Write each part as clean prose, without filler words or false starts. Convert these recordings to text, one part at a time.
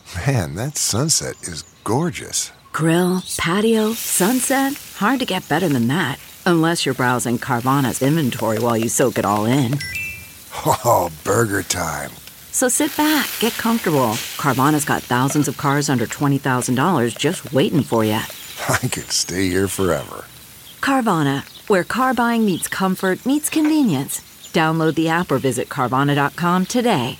Man, that sunset is gorgeous. Grill, patio, sunset. Hard to get better than that. Unless you're browsing Carvana's inventory while you soak it all in. Oh, burger time. So sit back, get comfortable. Carvana's got thousands of cars under $20,000 just waiting for you. I could stay here forever. Carvana, where car buying meets comfort meets convenience. Download the app or visit Carvana.com today.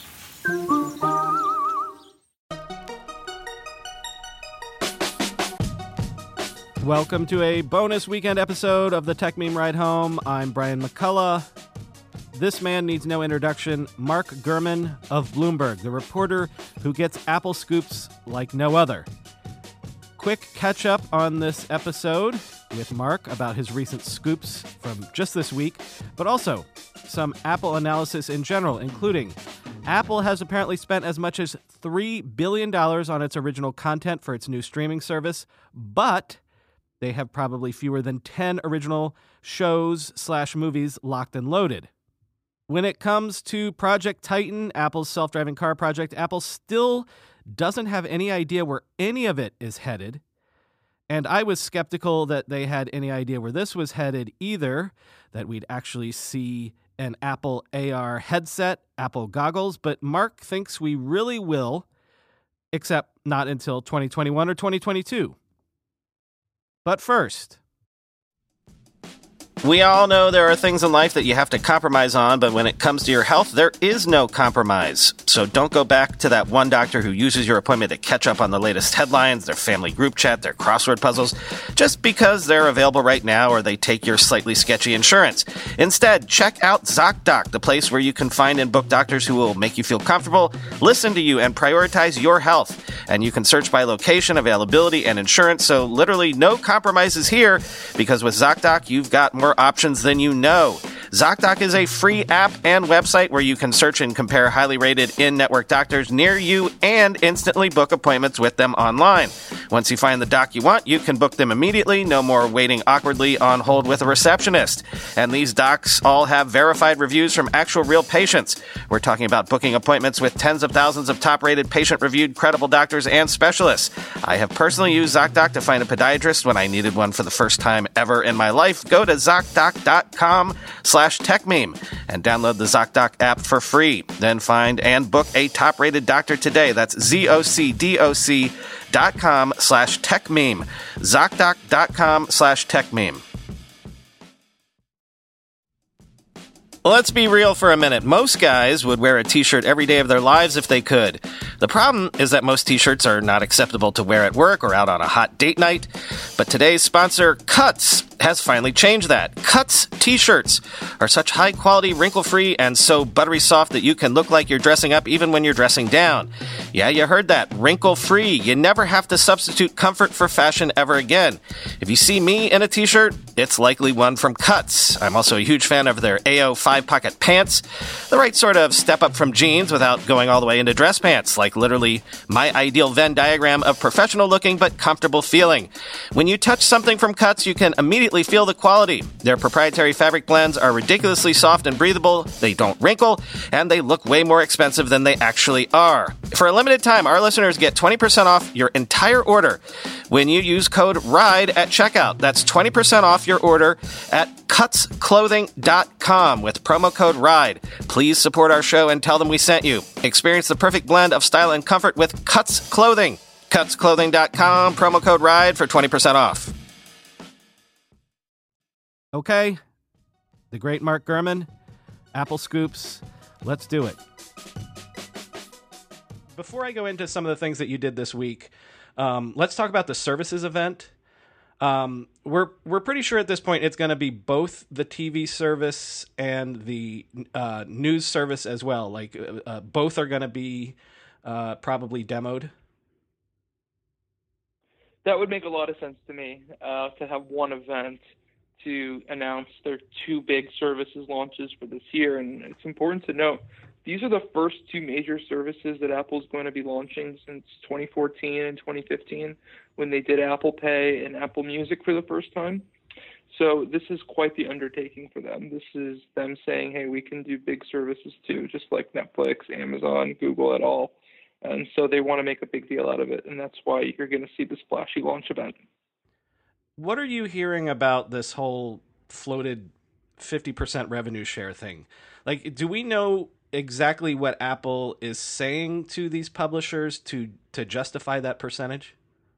Welcome to a bonus weekend episode of the Tech Meme Ride Home. I'm Brian McCullough. This man needs no introduction. Mark Gurman of Bloomberg, the reporter who gets Apple scoops like no other. Quick catch up on this episode with Mark about his recent scoops from just this week, but also some Apple analysis in general, including Apple has apparently spent as much as $3 billion on its original content for its new streaming service, but they have probably fewer than 10 original shows/movies locked and loaded. When it comes to Project Titan, Apple's self-driving car project, Apple still doesn't have any idea where any of it is headed. And I was skeptical that they had any idea where this was headed either, that we'd actually see an Apple AR headset, Apple goggles, but Mark thinks we really will, except not until 2021 or 2022. But first, we all know there are things in life that you have to compromise on, but when it comes to your health, there is no compromise. So don't go back to that one doctor who uses your appointment to catch up on the latest headlines, their family group chat, their crossword puzzles, just because they're available right now or they take your slightly sketchy insurance. Instead, check out ZocDoc, the place where you can find and book doctors who will make you feel comfortable, listen to you, and prioritize your health. And you can search by location, availability, and insurance, so literally no compromises here, because with ZocDoc, you've got more options than you know. ZocDoc is a free app and website where you can search and compare highly rated in-network doctors near you and instantly book appointments with them online. Once you find the doc you want, you can book them immediately. No more waiting awkwardly on hold with a receptionist. And these docs all have verified reviews from actual real patients. We're talking about booking appointments with tens of thousands of top-rated, patient-reviewed, credible doctors and specialists. I have personally used ZocDoc to find a podiatrist when I needed one for the first time ever in my life. Go to ZocDoc.com/TechMeme and download the ZocDoc app for free. Then find and book a top-rated doctor today. That's ZocDoc.com/TechMeme. ZocDoc.com/TechMeme. Let's be real for a minute. Most guys would wear a t-shirt every day of their lives if they could. The problem is that most t-shirts are not acceptable to wear at work or out on a hot date night. But today's sponsor, Cuts, has finally changed that. Cuts t-shirts are such high-quality, wrinkle-free, and so buttery soft that you can look like you're dressing up even when you're dressing down. Yeah, you heard that. Wrinkle-free. You never have to substitute comfort for fashion ever again. If you see me in a t-shirt, it's likely one from Cuts. I'm also a huge fan of their AO 5-pocket pants. The right sort of step up from jeans without going all the way into dress pants, like literally my ideal Venn diagram of professional looking but comfortable feeling. When you touch something from Cuts, you can immediately feel the quality. Their proprietary fabric blends are ridiculously soft and breathable, they don't wrinkle, and they look way more expensive than they actually are. For a limited time, our listeners get 20% off your entire order when you use code RIDE at checkout. That's 20% off your order at cutsclothing.com with promo code RIDE. Please support our show and tell them we sent you. Experience the perfect blend of style and comfort with Cuts Clothing. Cutsclothing.com, promo code RIDE for 20% off. Okay, the great Mark Gurman, Apple Scoops, let's do it. Before I go into some of the things that you did this week, let's talk about the services event. We're pretty sure at this point it's going to be both the TV service and the news service as well. Like both are going to be probably demoed. That would make a lot of sense to me, to have one event to announce their two big services launches for this year. And it's important to note, these are the first two major services that Apple's going to be launching since 2014 and 2015, when they did Apple Pay and Apple Music for the first time. So this is quite the undertaking for them. This is them saying, hey, we can do big services too, just like Netflix, Amazon, Google et al. And so they want to make a big deal out of it. And that's why you're going to see the splashy launch event. What are you hearing about this whole floated 50% revenue share thing? Like, do we know exactly what Apple is saying to these publishers to justify that percentage?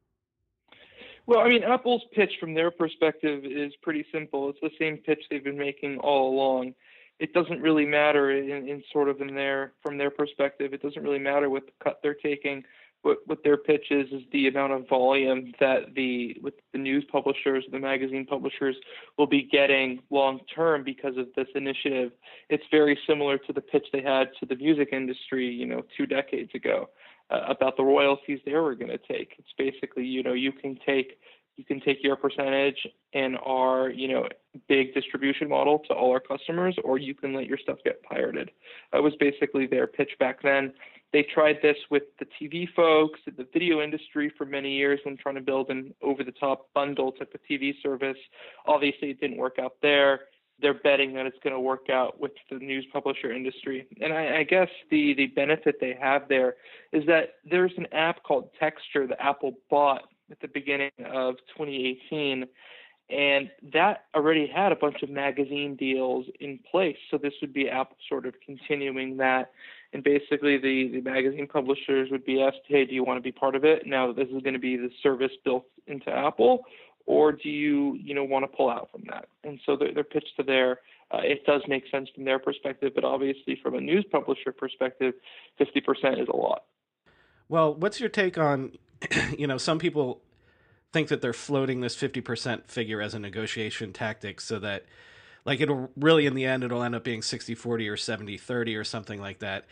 Well, I mean, Apple's pitch from their perspective is pretty simple. It's the same pitch they've been making all along. It doesn't really matter from their perspective. It doesn't really matter what the cut they're taking. What their pitch is the amount of volume that the news publishers, the magazine publishers will be getting long term because of this initiative. It's very similar to the pitch they had to the music industry, 2 decades ago, about the royalties they were going to take. It's basically, you can take your percentage in our, big distribution model to all our customers, or you can let your stuff get pirated. That was basically their pitch back then. They tried this with the TV folks, the video industry for many years when trying to build an over-the-top bundle type of TV service. Obviously, it didn't work out there. They're betting that it's going to work out with the news publisher industry. And I guess the benefit they have there is that there's an app called Texture that Apple bought at the beginning of 2018, and that already had a bunch of magazine deals in place. So this would be Apple sort of continuing that. And basically the magazine publishers would be asked, hey, do you want to be part of it now that this is going to be the service built into Apple? Or do you want to pull out from that? And so their pitch to it does make sense from their perspective, but obviously from a news publisher perspective, 50% is a lot. Well, what's your take on, some people think that they're floating this 50% figure as a negotiation tactic so that, like, it'll really, in the end, it'll end up being 60-40 or 70-30 or something like that.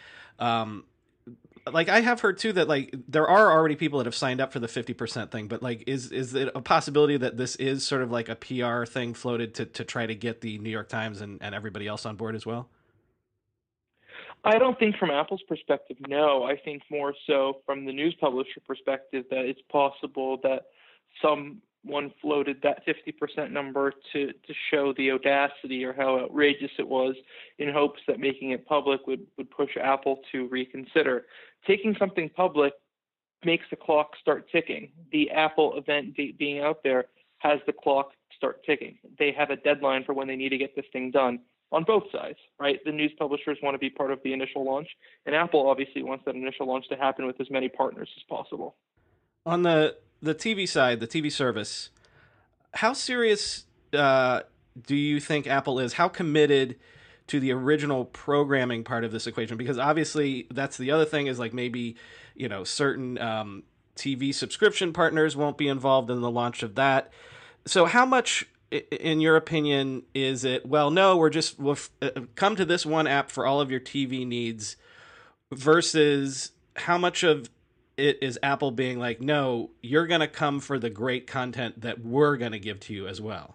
Like, I have heard too that, like, there are already people that have signed up for the 50% thing, but, like, is it a possibility that this is sort of like a PR thing floated to try to get the New York Times and everybody else on board as well? I don't think from Apple's perspective, no. I think more so from the news publisher perspective that it's possible that someone floated that 50% number to show the audacity or how outrageous it was, in hopes that making it public would push Apple to reconsider. Taking something public makes the clock start ticking. The Apple event date being out there has the clock start ticking. They have a deadline for when they need to get this thing done on both sides, right? The news publishers want to be part of the initial launch, and Apple obviously wants that initial launch to happen with as many partners as possible. On the TV side, the TV service, how serious do you think Apple is? How committed to the original programming part of this equation? Because obviously that's the other thing is, like, maybe, certain TV subscription partners won't be involved in the launch of that. So how much, in your opinion, is it, well, no, we'll come to this one app for all of your TV needs, versus how much of it is Apple being like, no, you're going to come for the great content that we're going to give to you as well?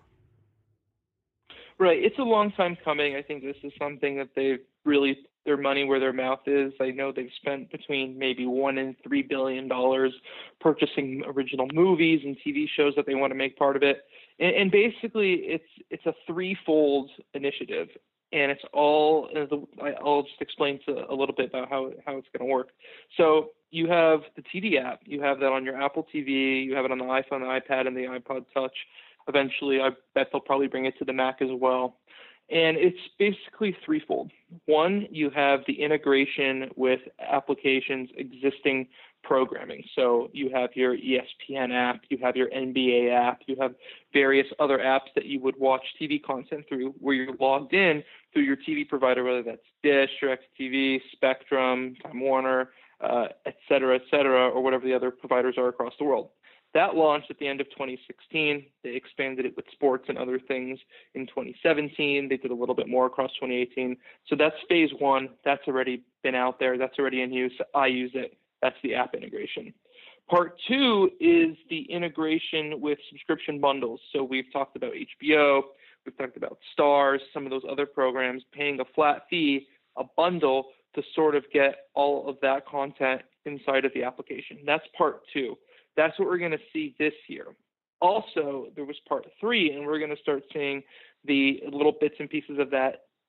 Right. It's a long time coming. I think this is something that they've really, their money where their mouth is. I know they've spent between maybe $1 and $3 billion purchasing original movies and TV shows that they want to make part of it. And basically, it's a threefold initiative. And it's all, I'll just explain a little bit about how it's going to work. So you have the TV app. You have that on your Apple TV. You have it on the iPhone, the iPad, and the iPod Touch. Eventually, I bet they'll probably bring it to the Mac as well. And it's basically threefold. One, you have the integration with applications' existing programming. So you have your ESPN app, you have your NBA app, you have various other apps that you would watch TV content through, where you're logged in through your TV provider, whether that's Dish, DirecTV, Spectrum, Time Warner, et cetera, or whatever the other providers are across the world. That launched at the end of 2016. They expanded it with sports and other things in 2017. They did a little bit more across 2018. So that's phase one. That's already been out there. That's already in use. I use it. That's the app integration. Part two is the integration with subscription bundles. So we've talked about HBO. We've talked about Starz, some of those other programs, paying a flat fee, a bundle, to sort of get all of that content inside of the application. That's part two. That's what we're going to see this year. Also, there was part three, and we're going to start seeing the little bits and pieces of that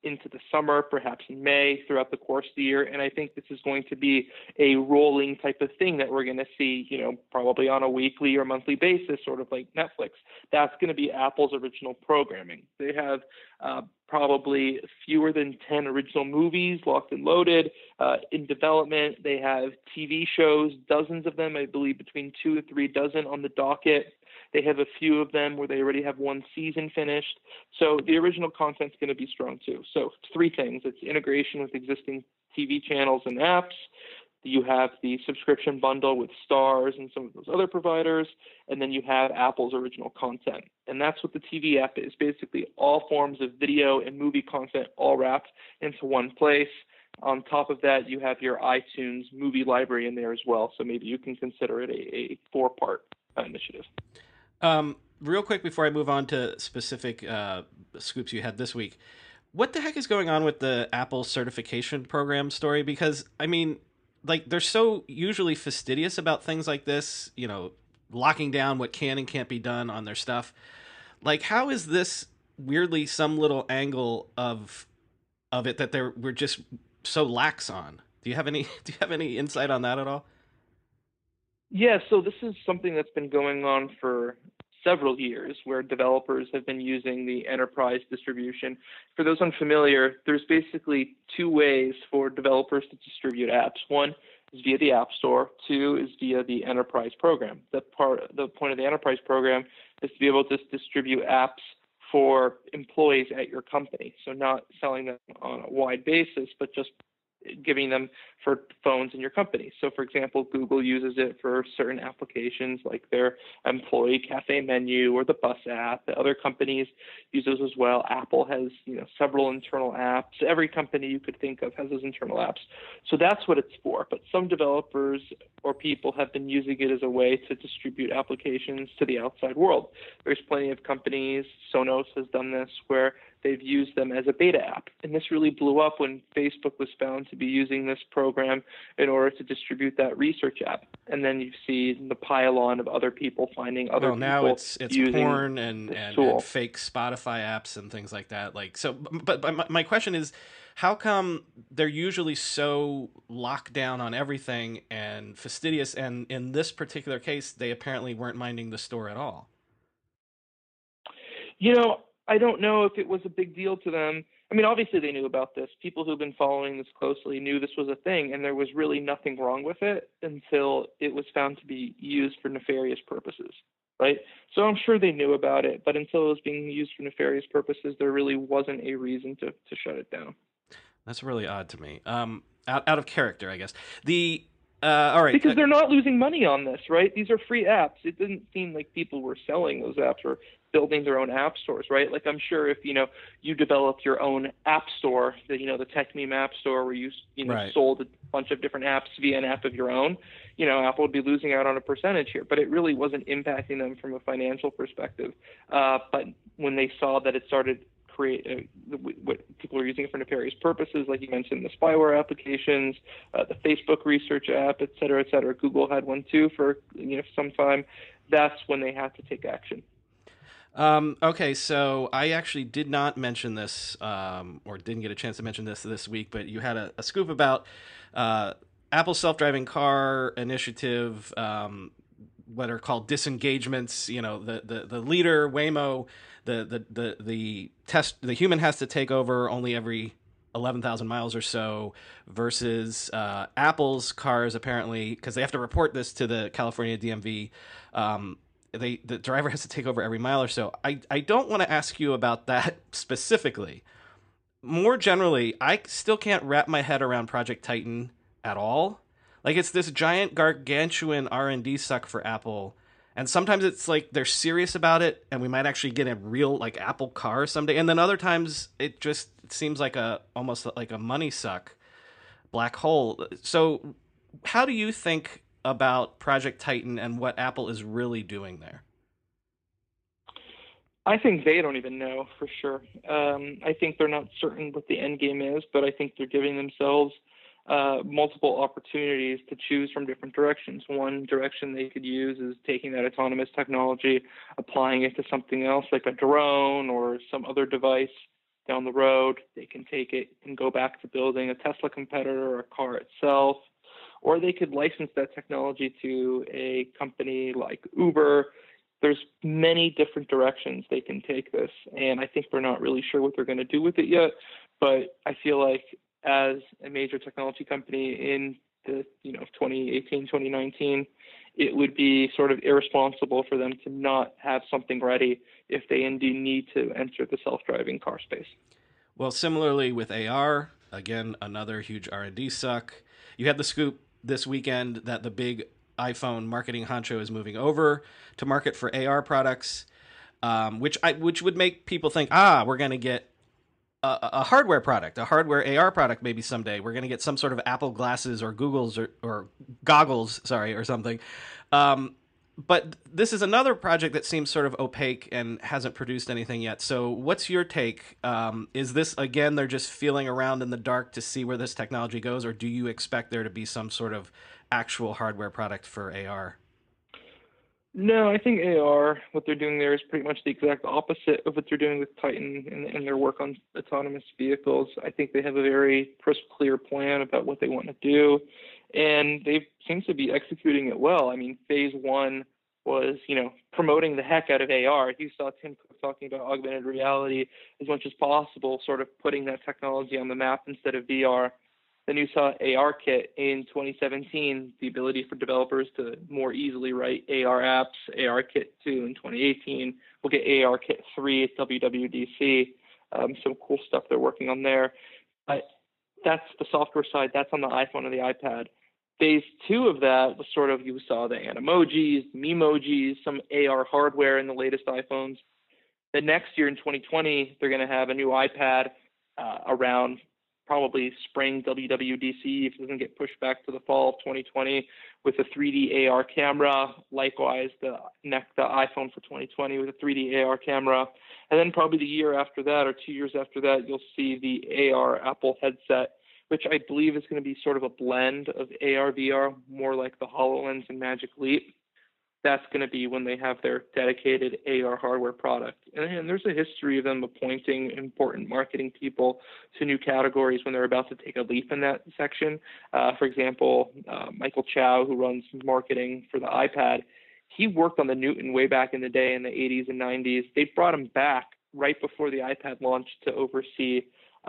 into the summer, perhaps in May, throughout the course of the year. And I think this is going to be a rolling type of thing that we're going to see, probably on a weekly or monthly basis, sort of like Netflix. That's going to be Apple's original programming. They have probably fewer than 10 original movies locked and loaded in development. They have TV shows, dozens of them, I believe between 2 to 3 dozen on the docket. They have a few of them where they already have one season finished. So the original content's going to be strong too. So 3 things. It's integration with existing TV channels and apps. You have the subscription bundle with Starz and some of those other providers, and then you have Apple's original content. And that's what the TV app is, basically all forms of video and movie content all wrapped into one place. On top of that, you have your iTunes movie library in there as well, so maybe you can consider it a 4-part initiative. Real quick before I move on to specific scoops you had this week, what the heck is going on with the Apple certification program story? Because, I mean, like, they're so usually fastidious about things like this, locking down what can and can't be done on their stuff. Like, how is this weirdly some little angle of it that we're just so lax on? Do you have any insight on that at all? Yeah, so this is something that's been going on for several years, where developers have been using the enterprise distribution. For those unfamiliar, there's basically 2 ways for developers to distribute apps. One is via the App Store. 2 is via the enterprise program. The point of the enterprise program is to be able to distribute apps for employees at your company. So not selling them on a wide basis, but just giving them for phones in your company. So, for example, Google uses it for certain applications like their employee cafe menu or the bus app. Other companies use those as well. Apple has, several internal apps. Every company you could think of has those internal apps. So that's what it's for. But some developers or people have been using it as a way to distribute applications to the outside world. There's plenty of companies, Sonos has done this, where they've used them as a beta app. And this really blew up when Facebook was found to be using this program in order to distribute that research app. And then you see the pile-on of other people finding other people now it's using porn and fake Spotify apps and things like that. But my question is, how come they're usually so locked down on everything and fastidious, and in this particular case, they apparently weren't minding the store at all? I don't know if it was a big deal to them. I mean, obviously they knew about this. People who've been following this closely knew this was a thing, and there was really nothing wrong with it until it was found to be used for nefarious purposes, right? So I'm sure they knew about it, but until it was being used for nefarious purposes, there really wasn't a reason to shut it down. That's really odd to me. Out of character, I guess. All right. Because they're not losing money on this, right? These are free apps. It didn't seem like people were selling those apps or building their own app stores, right? Like, I'm sure if, you developed your own app store, the TechMeme app store where you right. sold a bunch of different apps via an app of your own, Apple would be losing out on a percentage here, but it really wasn't impacting them from a financial perspective. But when they saw that it started create what people are using it for nefarious purposes, like you mentioned, the spyware applications, the Facebook research app, et cetera. Google had one too for some time. That's when they had to take action. Okay, so I actually did not mention this, or didn't get a chance to mention this week, but you had a scoop about Apple's self-driving car initiative, what are called disengagements. The leader, Waymo, the human has to take over only every 11,000 miles or so, versus Apple's cars, apparently, because they have to report this to the California DMV. The driver has to take over every mile or so. I don't want to ask you about that specifically. More generally, I still can't wrap my head around Project Titan at all. Like, it's this giant gargantuan R&D suck for Apple. And sometimes it's like they're serious about it, and we might actually get a real Apple car someday. And then other times it just seems like almost like a money suck black hole. So how do you think about Project Titan and what Apple is really doing there? I think they don't even know for sure. I think they're not certain what the end game is, but I think they're giving themselves multiple opportunities to choose from different directions. One direction they could use is taking that autonomous technology, applying it to something else like a drone or some other device. down the road, they can take it and go back to building a Tesla competitor or a car itself, or they could license that technology to a company like Uber. There's many different directions they can take this, and I think they're not really sure what they're going to do with it yet. But I feel like as a major technology company in the 2018, 2019, it would be sort of irresponsible for them to not have something ready if they indeed need to enter the self-driving car space. Well, similarly with AR, again, another huge R&D suck. You had the scoop this weekend that the big iPhone marketing honcho is moving over to market for AR products, which would make people think, we're going to get a hardware product, a hardware AR product maybe someday. We're going to get some sort of Apple glasses or Google's or goggles, or something. But this is another project that seems sort of opaque and hasn't produced anything yet. So what's your take? Is this, again, they're just feeling around in the dark to see where this technology goes, or do you expect there to be some sort of actual hardware product for AR? No, I think AR, what they're doing there is pretty much the exact opposite of what they're doing with Titan and their work on autonomous vehicles. I think they have a very clear plan about what they want to do, and they seem to be executing it well. I mean, phase one was, promoting the heck out of AR. You saw Tim Cook talking about augmented reality as much as possible, sort of putting that technology on the map instead of VR. Then you saw ARKit in 2017, the ability for developers to more easily write AR apps. ARKit 2 in 2018. We'll get ARKit 3 at WWDC. Some cool stuff they're working on there. But that's the software side. That's on the iPhone and the iPad. Phase two of that was sort of, you saw the Animojis, Memojis, some AR hardware in the latest iPhones. The next year in 2020, they're going to have a new iPad around probably spring WWDC, if it doesn't get pushed back to the fall of 2020, with a 3D AR camera. Likewise, the iPhone for 2020 with a 3D AR camera. And then probably the year after that or 2 years after that, you'll see the AR Apple headset, which I believe is going to be sort of a blend of AR, VR, more like the HoloLens and Magic Leap. That's going to be when they have their dedicated AR hardware product. And there's a history of them appointing important marketing people to new categories when they're about to take a leap in that section. For example, Michael Chow, who runs marketing for the iPad, he worked on the Newton way back in the day in the 80s and 90s. They brought him back right before the iPad launched to oversee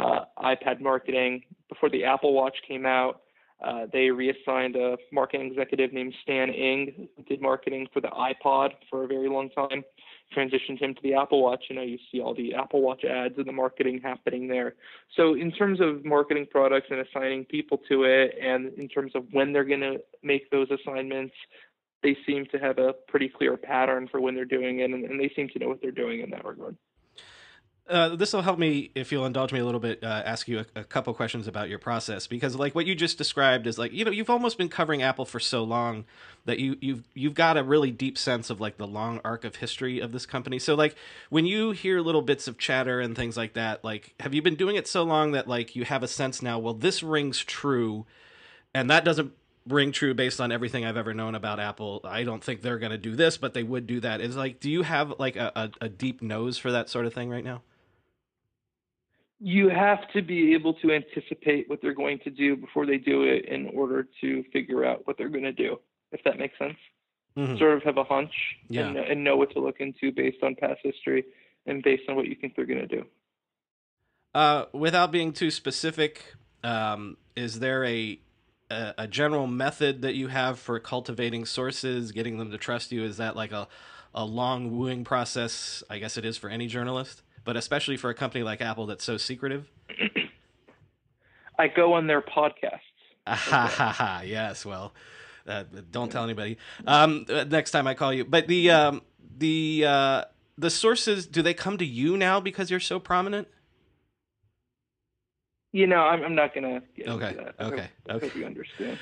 iPad marketing. Before the Apple Watch came out, they reassigned a marketing executive named Stan Ing, who did marketing for the iPod for a very long time, transitioned him to the Apple Watch. You see all the Apple Watch ads and the marketing happening there. So in terms of marketing products and assigning people to it, and in terms of when they're going to make those assignments, they seem to have a pretty clear pattern for when they're doing it, and they seem to know what they're doing in that regard. This will help me, if you'll indulge me a little bit, ask you a couple questions about your process, because like what you just described is like, you've almost been covering Apple for so long that you've got a really deep sense of like the long arc of history of this company. So like when you hear little bits of chatter and things like that, like have you been doing it so long that like you have a sense now, well, this rings true and that doesn't ring true based on everything I've ever known about Apple. I don't think they're going to do this, but they would do that. Is like, do you have like a deep nose for that sort of thing right now? You have to be able to anticipate what they're going to do before they do it in order to figure out what they're going to do, if that makes sense. Mm-hmm. Sort of have a hunch and know what to look into based on past history and based on what you think they're going to do. Without being too specific, is there a general method that you have for cultivating sources, getting them to trust you? Is that like a long wooing process? I guess it is for any journalist, but especially for a company like Apple that's so secretive? I go on their podcasts. Yes, well, don't tell anybody. Next time I call you. But the sources, do they come to you now because you're so prominent? I'm not going to get into that. Okay. I hope you understand.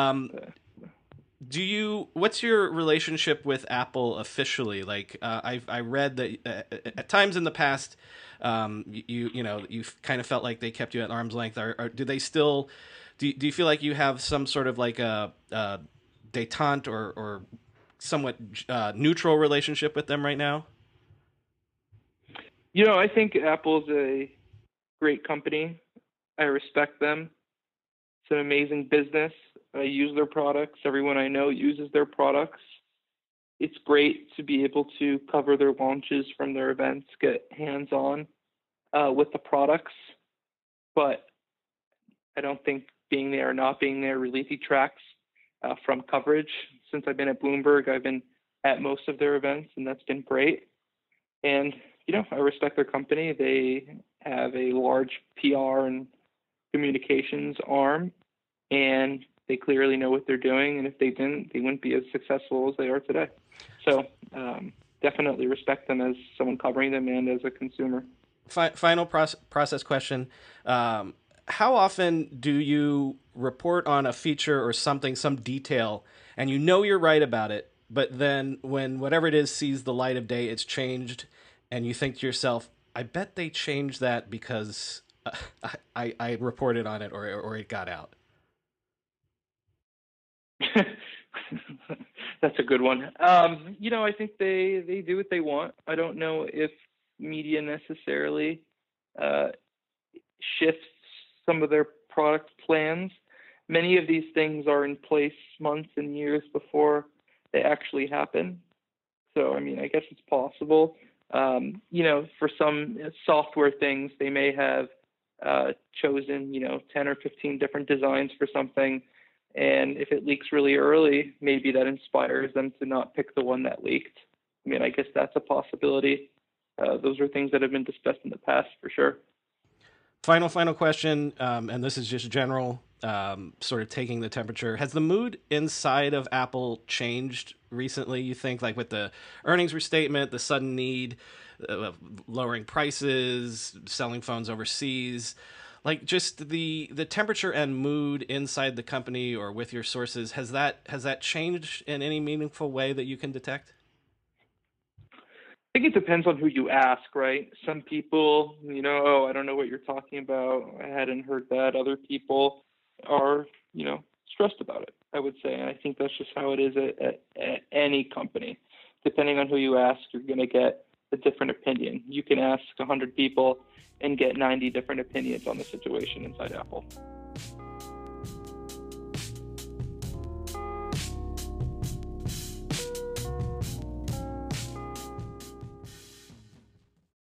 What's your relationship with Apple officially? Like, I read that at times in the past, you kind of felt like they kept you at arm's length. Do they still? Do you feel like you have some sort of like a détente or somewhat neutral relationship with them right now? I think Apple's a great company. I respect them. It's an amazing business. I use their products. Everyone I know uses their products. It's great to be able to cover their launches from their events, get hands-on with the products. But I don't think being there or not being there really detracts from coverage. Since I've been at Bloomberg, I've been at most of their events, and that's been great. And, I respect their company. They have a large PR and communications arm, and they clearly know what they're doing. And if they didn't, they wouldn't be as successful as they are today. So definitely respect them as someone covering them and as a consumer. Final process question. How often do you report on a feature or something, some detail, and you're right about it, but then when whatever it is sees the light of day, it's changed, and you think to yourself, I bet they changed that because I reported on it or it got out? That's a good one. I think they do what they want. I don't know if media necessarily shifts some of their product plans. Many of these things are in place months and years before they actually happen. So, I guess it's possible. For some software things, they may have chosen, 10 or 15 different designs for something. And if it leaks really early, maybe that inspires them to not pick the one that leaked. I guess that's a possibility. Those are things that have been discussed in the past for sure. Final question, and this is just general, sort of taking the temperature. Has the mood inside of Apple changed recently, you think, like with the earnings restatement, the sudden need of lowering prices, selling phones overseas? Like just the temperature and mood inside the company or with your sources, has that changed in any meaningful way that you can detect? I think it depends on who you ask, right? Some people, I don't know what you're talking about. I hadn't heard that. Other people are, stressed about it, I would say. And I think that's just how it is at any company. Depending on who you ask, you're going to get a different opinion. You can ask 100 people and get 90 different opinions on the situation inside Apple.